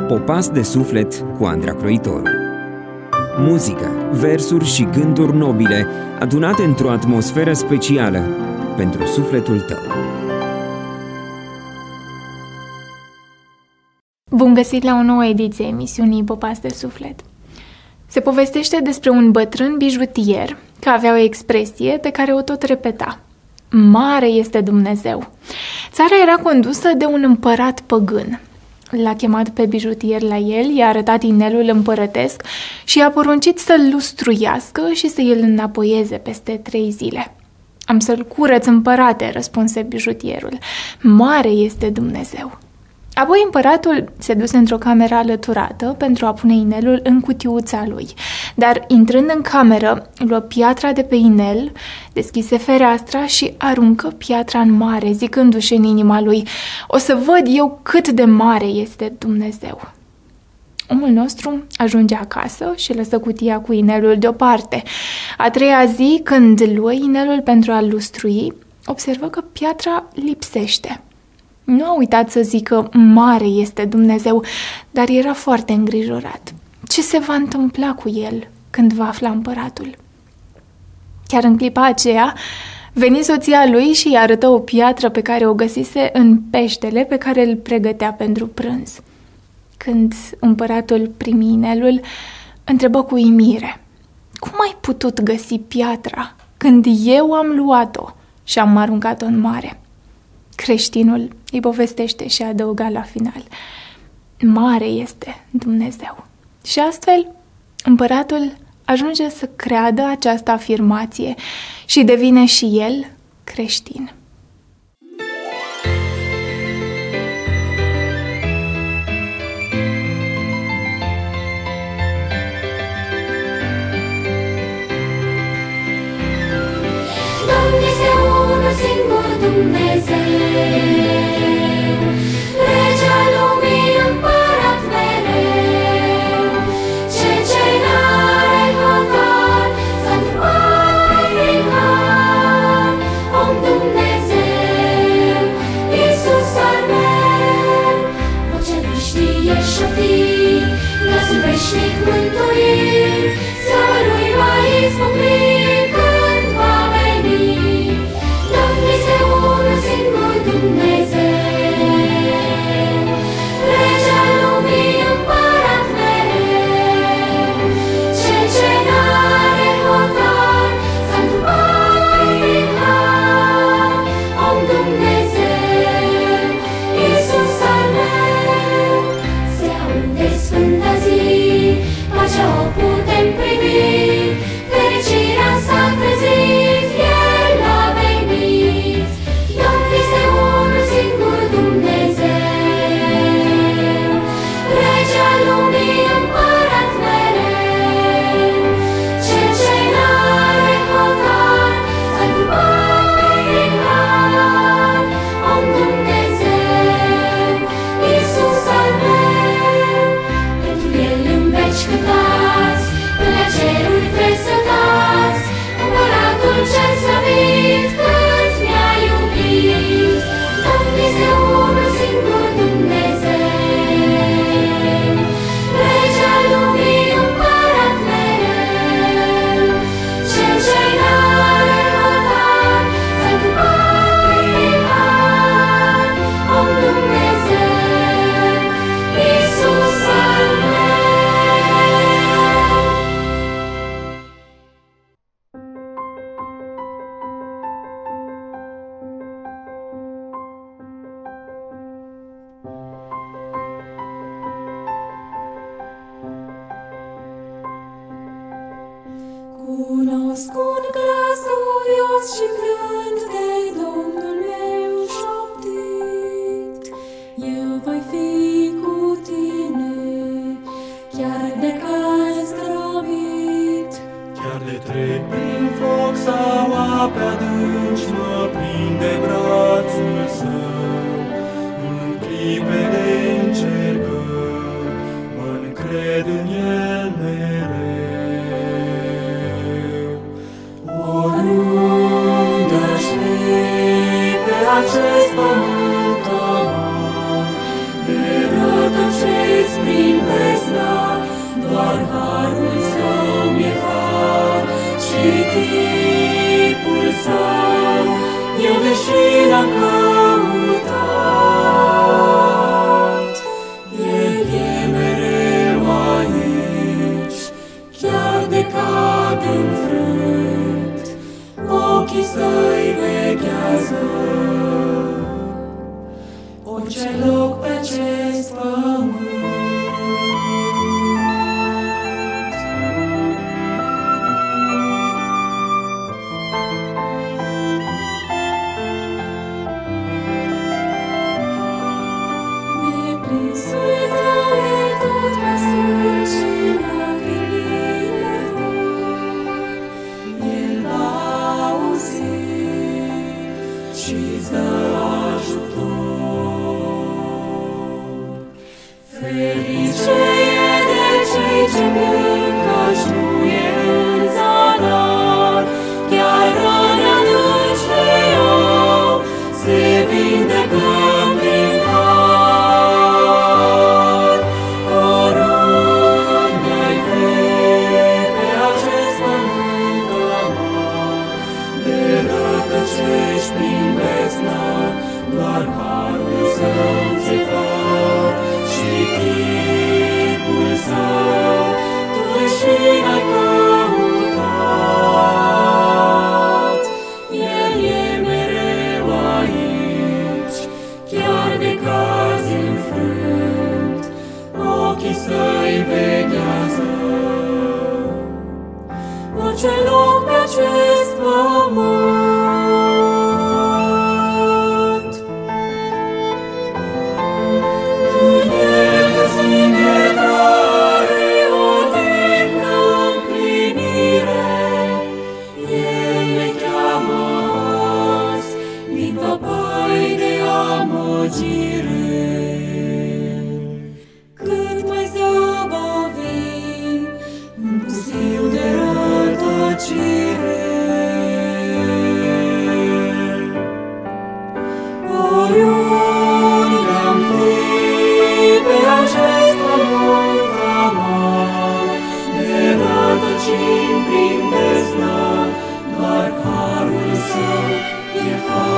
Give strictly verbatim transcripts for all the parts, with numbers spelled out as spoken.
Popas de suflet cu Andra Croitoru. Muzică, versuri și gânduri nobile adunate într-o atmosferă specială pentru sufletul tău. Bun găsit la o nouă ediție a emisiunii Popas de suflet. Se povestește despre un bătrân bijutier că avea o expresie pe care o tot repeta. Mare este Dumnezeu. Țara era condusă de un împărat păgân. L-a chemat pe bijutier la el, i-a arătat inelul împărătesc și i-a poruncit să-l lustruiască și să îl înapoieze peste trei zile. Am să-l curăț, împărate, răspunse bijutierul. Mare este Dumnezeu. Apoi împăratul se duse într-o cameră alăturată pentru a pune inelul în cutiuța lui. Dar, intrând în cameră, luă piatra de pe inel, deschise fereastra și aruncă piatra în mare, zicându-și în inima lui: o să văd eu cât de mare este Dumnezeu. Omul nostru ajunge acasă și lăsă cutia cu inelul deoparte. A treia zi, când luă inelul pentru a-l lustrui, observă că piatra lipsește. Nu a uitat să zică mare este Dumnezeu, dar era foarte îngrijorat. Ce se va întâmpla cu el când va afla împăratul? Chiar în clipa aceea, veni soția lui și îi arătă o piatră pe care o găsise în peștele pe care îl pregătea pentru prânz. Când împăratul primi inelul, întrebă cu uimire: cum ai putut găsi piatra când eu am luat-o și am aruncat-o în mare? Creștinul îi povestește și adăuga la final: mare este Dumnezeu. Și astfel, împăratul ajunge să creadă această afirmație și devine și el creștin. Dumnezeu, unul singur Dumnezeu, Rege al lumii, împărat mereu, cel ce n-are hotar, s-a întrupat prin har, om Dumnezeu, Iisus al meu. Vocea lui știe șopti, glasul veșnic mântuit, slava lui va izbucni. Cunosc un glas duios și blând de Domnul meu șoptit: eu voi fi cu tine, chiar de caz zdrobit. Chiar de trec prin foc sau ape adânci, mă prinde brațul său. În clipe de încercări, mă încred în el mereu. Oriunde aș Ce e de cei ce plâng, căci nu e în zadar, chiar răni adânci le iau, se vindecă prin har. Oriunde ai fi pe acest pământ amar, de rătăcești prin besnă, doar harul său ți-e far și chipul său tu deși n-ai căutat. El e mereu aici, chiar de cazi înfrânt, ochii săi veghează orice loc pe acest pământ. În el găsim iertare, odihnă, împlinire. El ne cheamă azi din văpăi de amăgire. Cât mai zăbovim în pustiu de rătăcire, oriunde am fi pe acest pământ amar, ne rătăcim prin besnă, doar harul său e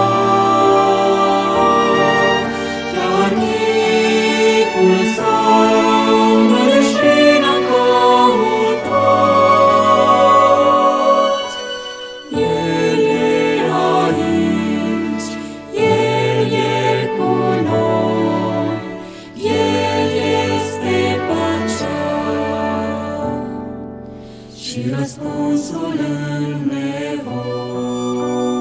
har. Chiar chipul său mă deși n-am căutat. El e aici, El e cu noi, El este pacea și răspunsul în nevoi.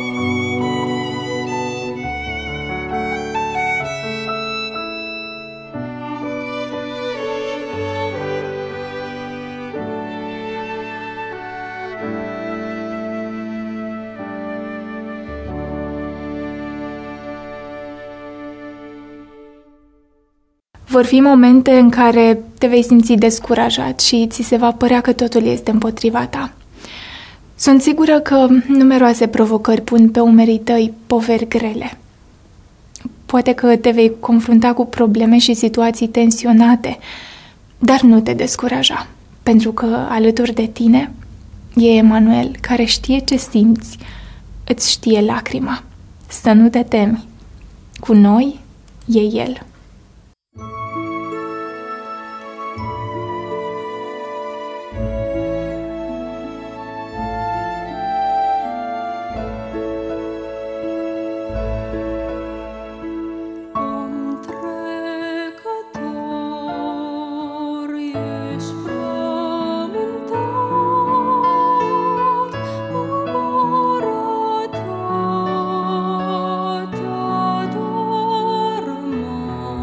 Vor fi momente în care te vei simți descurajat și ți se va părea că totul este împotriva ta. Sunt sigură că numeroase provocări pun pe umerii tăi poveri grele. Poate că te vei confrunta cu probleme și situații tensionate, dar nu te descuraja, pentru că alături de tine e Emanuel, care știe ce simți, îți știe lacrima. Să nu te temi, cu noi e El. Om trecător, ești frământat, poporul tău te-a dormat.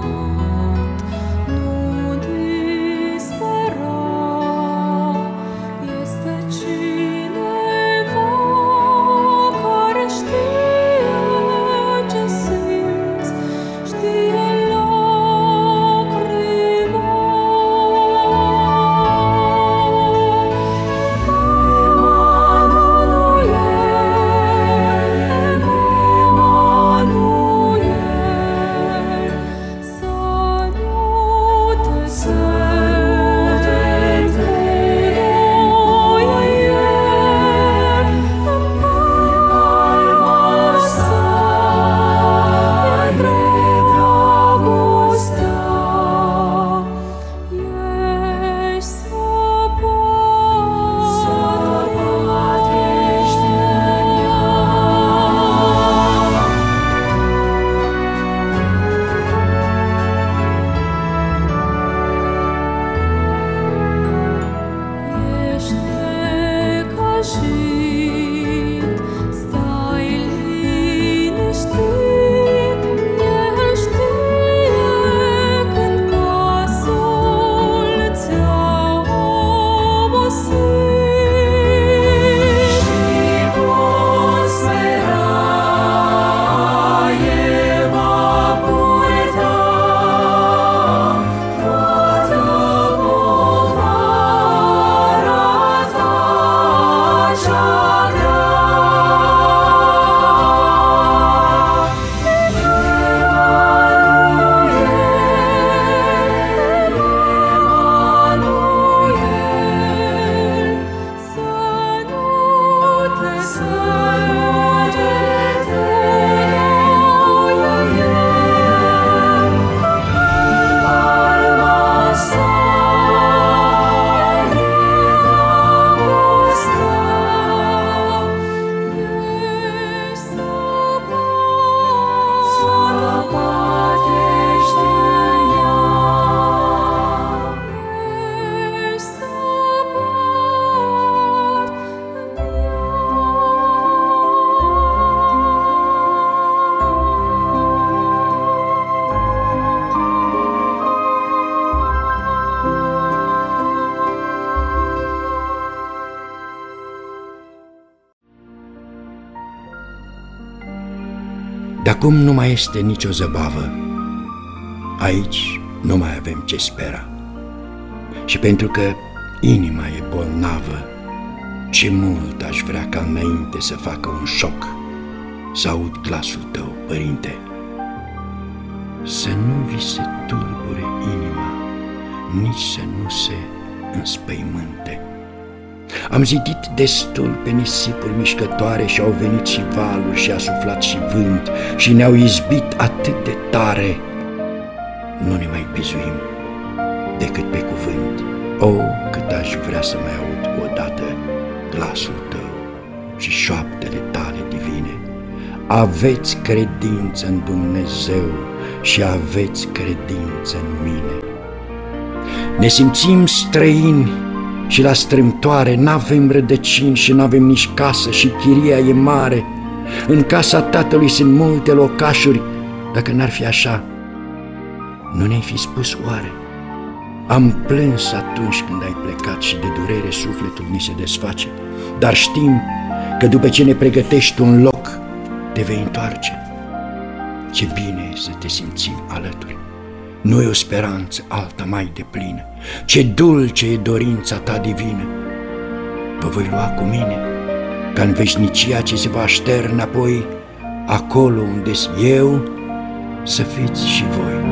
acum nu mai este nicio zăbavă. Aici nu mai avem ce spera. Și pentru că inima e bolnavă, ce mult aș vrea ca înainte să facă un șoc, să aud glasul tău, Părinte. Să nu vi se tulbure inima, nici să nu se înspăimânte. Am zidit destul pe nisipuri mișcătoare și au venit și valuri și a suflat și vânt și ne-au izbit atât de tare. Nu ne mai bizuim decât pe cuvânt. O, cât aș vrea să mai aud odată glasul tău și șoaptele tale divine. Aveți credință în Dumnezeu și aveți credință în mine. Ne simțim străini și la strâmtoare, n-avem rădăcini și n-avem nici casă și chiria e mare. În casa tatălui sunt multe locașuri. Dacă n-ar fi așa, nu ne-ai fi spus oare? Am plâns atunci când ai plecat și de durere sufletul mi se desface, dar știm că după ce ne pregătești un loc, te vei întoarce. Ce bine e să te simțim alături. Nu e o speranță alta mai deplină. Ce dulce e dorința ta divină. Vă voi lua cu mine, ca în veșnicia ce se va așterne apoi, acolo unde-s eu, să fiți și voi.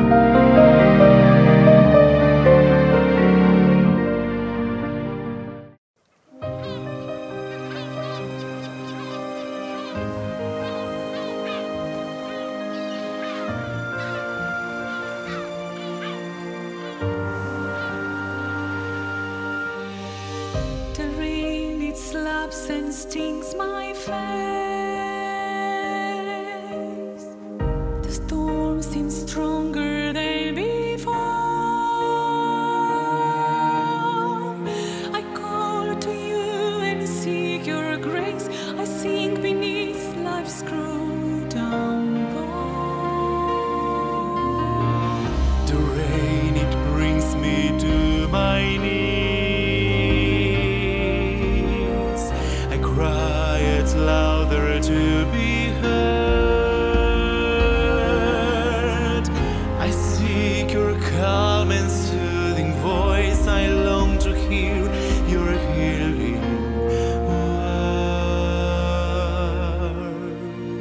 And stings my face. The storm seems stronger than before. I call to you and seek your grace. I sink beneath life's screw downpour. The rain, it brings me to my knees. Louder to be heard. I seek your calm and soothing voice. I long to hear your healing word.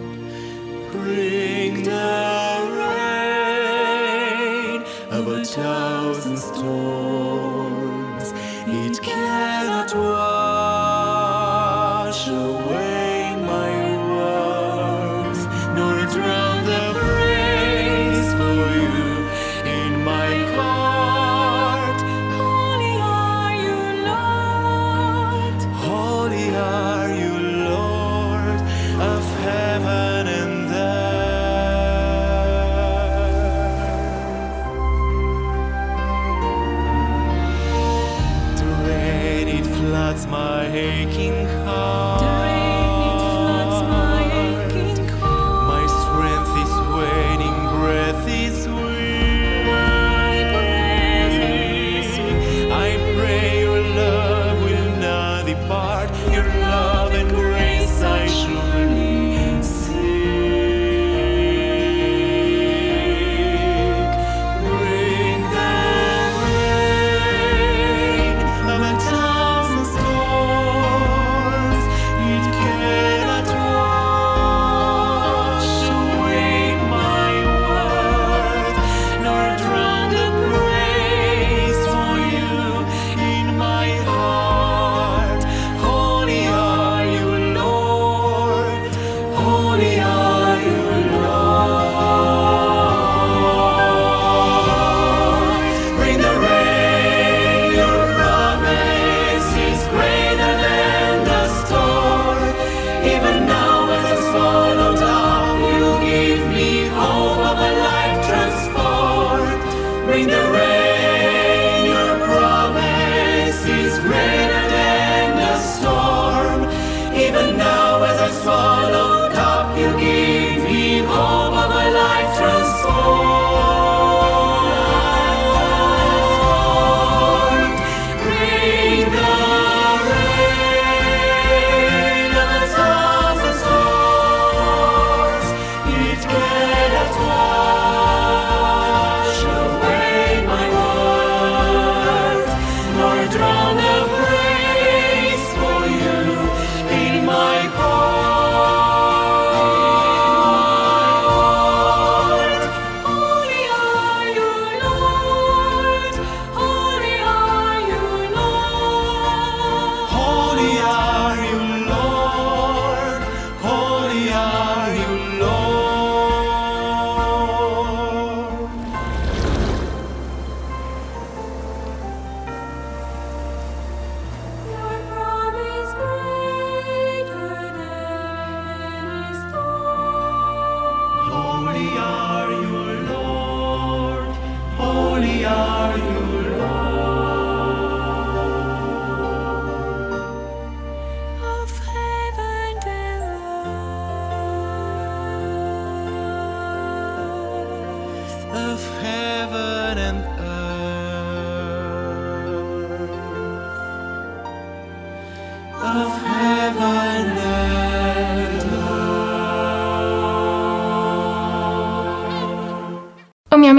Bring the rain of a thousand storms. It cannot wash away my aching heart. The rain, it floods my aching heart. My strength is waning, breath is weak. My breath is weak. I pray your love will not depart. Your love and grace I surely seek. Bring the rain of a thousand storms.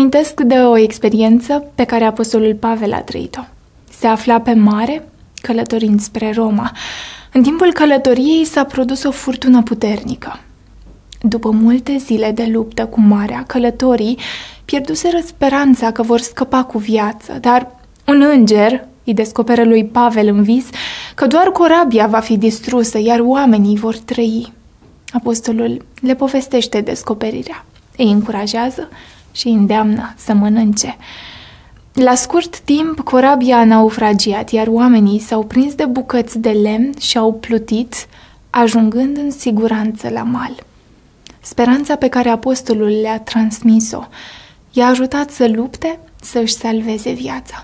amintesc de o experiență pe care apostolul Pavel a trăit-o. Se afla pe mare, călătorind spre Roma. În timpul călătoriei s-a produs o furtună puternică. După multe zile de luptă cu marea, călătorii pierduseră speranța că vor scăpa cu viață, dar un înger îi descoperă lui Pavel în vis că doar corabia va fi distrusă, iar oamenii vor trăi. Apostolul le povestește descoperirea, îi încurajează și îi îndeamnă să mănânce. La scurt timp, corabia a naufragiat, iar oamenii s-au prins de bucăți de lemn și au plutit, ajungând în siguranță la mal. Speranța pe care apostolul le-a transmis-o i-a ajutat să lupte, să își salveze viața.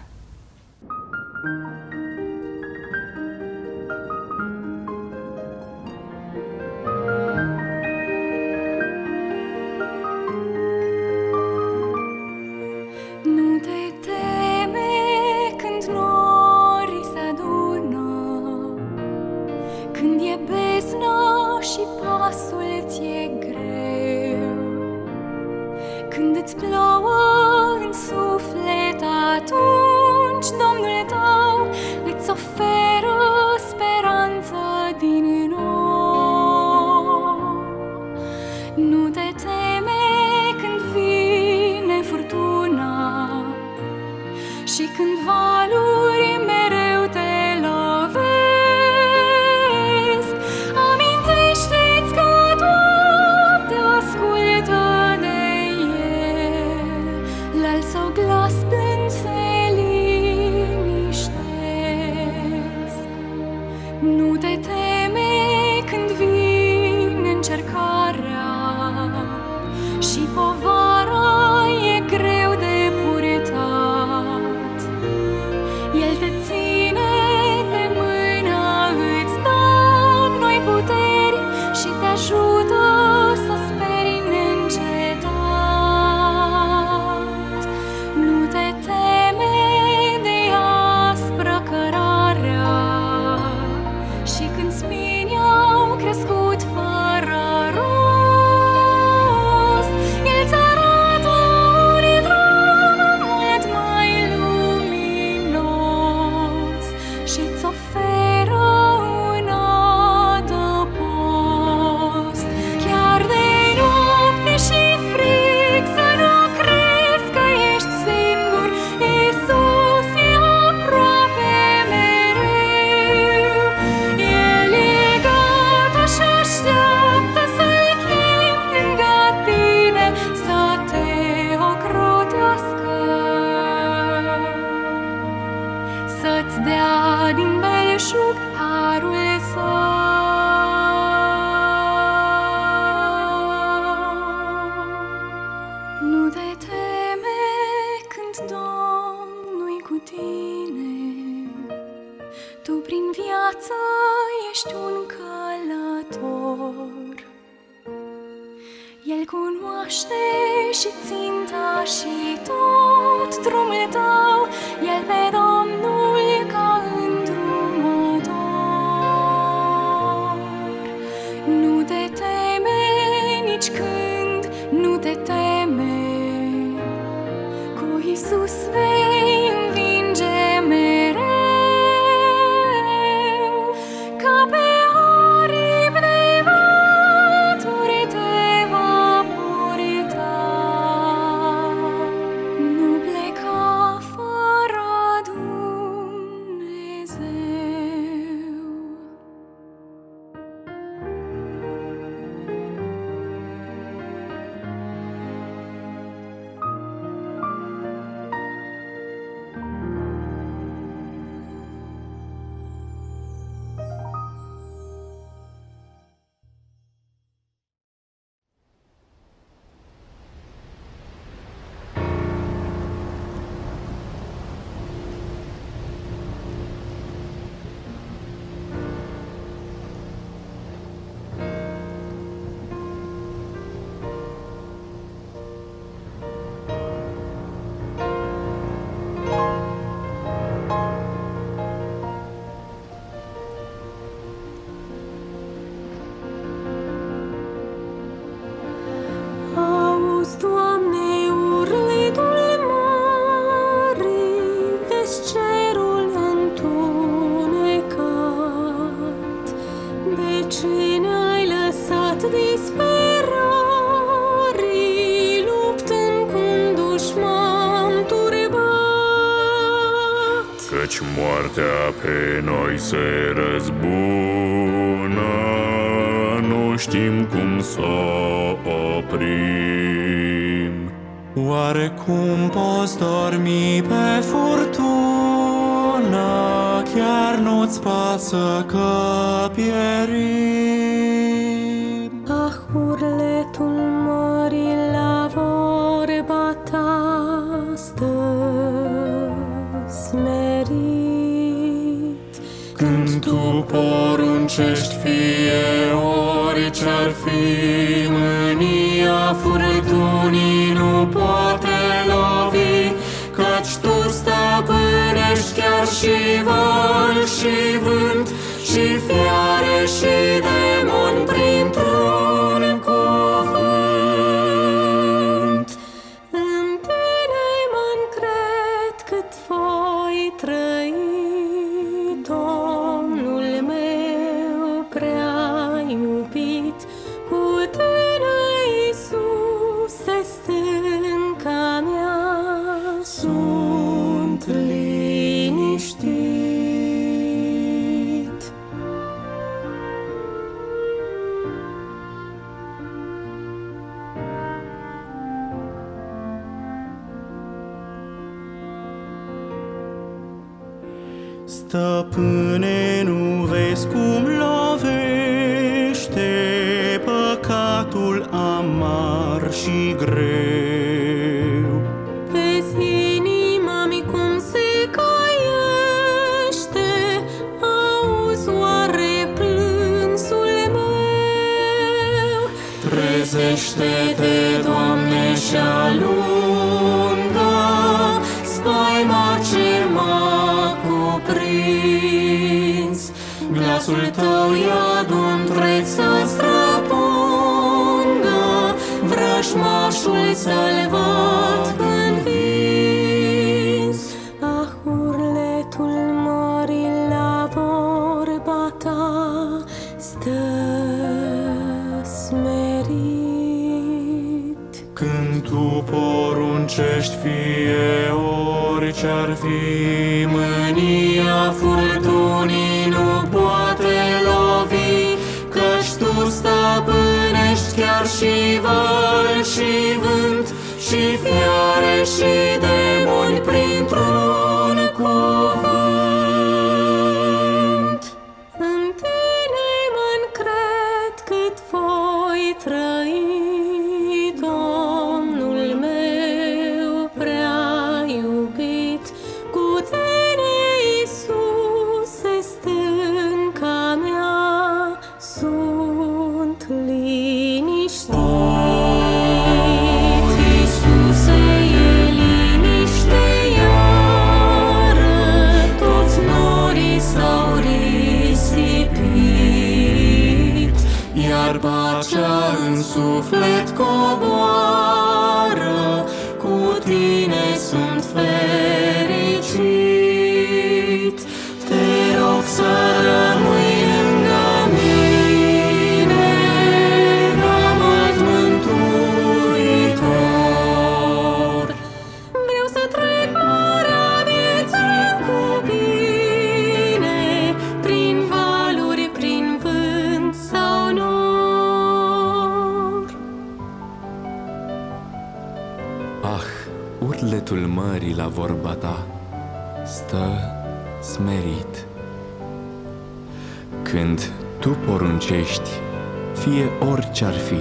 Nu te teme când norii se adună, când e beznă și pasul ți-e greu, când îți plouă în suflet, atunci Domnul tău îți oferă speranță din nou. Nu te teme când vine furtuna și când valuri mereu te lovesc. Amintește-ți că Doamne ascultă de El, la-al său glas plâns se liniștesc. Nu te teme când vine încercarea și povara e greu de purtat. El te ține de mână, îți dă noi puteri și te ajută să speri neîncetat. Nu te teme de aspră cărarea și când spinii au crescut fără rost, El-ți arată un drum mult mai luminos și-ți oferă un adăpost. Chiar de noapte și frig să nu crezi că ești singur, Iisus e aproape mereu. El e gata și așteaptă să-L chemi lângă tine, să te ocrotească, să-ți dea din belșug harul său. Nu te teme când Domnul-i cu tine, tu prin viață ești un călător. El cunoaște și ținta și tot drumul tău, El pe Domnul ca îndrumător. Nu te teme nici când nu te teme, cu Iisus vei învinge mereu, ca pe aripi de vături te va purta. Nu pleca fără cerul întunecat. De ce ne-ai lăsat disperarii, luptând cu un dușman turbat? Căci moartea pe noi se răzbună, nu știm cum să o oprim. Oare cum poți dormi pe furtună, chiar nu-ți pasă că pierim? Ah, urletul mării la vorba ta stă smerit. Când tu poruncești, fie orice-ar fi, mânia furtunii nu poate lovi, căci tu stăpânești chiar și val și vânt, și fiare și demoni printr-un cuvânt. În tine mă încred cât voi trăi, Domnul meu prea iubit. Cu tine, Iisuse, stânca mea, Sunt liniștit. Stăpâne, nu vezi cum lovește păcatul amar și greu? vezi inima-mi cum se caiește, auzi oare plânsul meu? Trezește-te, Doamne, și alungă spaima ce m-a cuprins. Glasul tău e adun întreg să străpungă, vrăjmașul salvat învins. Ah, urletul mării la vorba ta stă smerit. Când tu poruncești, fie orice-ar fi, mânia furtunii nu poate lovi, căci tu stăpânești chiar și val și vânt, și fiare și demoni printr-un cuvânt. În tine mă încred cât voi trăi, Domnul meu prea iubit. Cu tine, Iisuse, stânca mea, sunt liniștit. Iisuse, e liniște iară, toți norii s-au risipit, iar pacea în suflet coboară, cu tine sunt fericit. Te rog să rămâi lângă mine, n-am alt mântuitor. Vreau să trec marea vieții cu bine, prin valuri, prin vânt sau nor. Ah, urletul mării la vorba ta stă smerit. Când tu poruncești, fie orice-ar fi,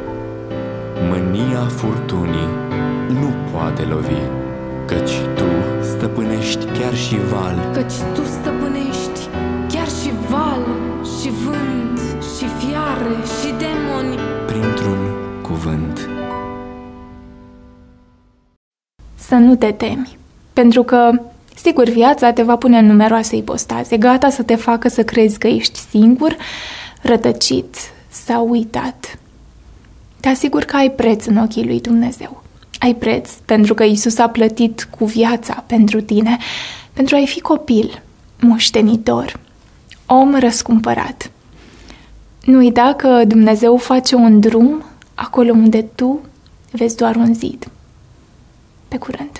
mânia furtunii nu poate lovi, căci tu stăpânești chiar și val, Căci tu stăpânești chiar și val, și vânt, și fiare, și demoni printr-un cuvânt. Să nu te temi, pentru că, sigur, viața te va pune în numeroase ipostaze, gata să te facă să crezi că ești singur, rătăcit sau uitat. Te asigur că ai preț în ochii lui Dumnezeu. Ai preț pentru că Iisus a plătit cu viața pentru tine, pentru a-i fi copil, moștenitor, om răscumpărat. Nu uita că Dumnezeu face un drum acolo unde tu vezi doar un zid. Pe curând!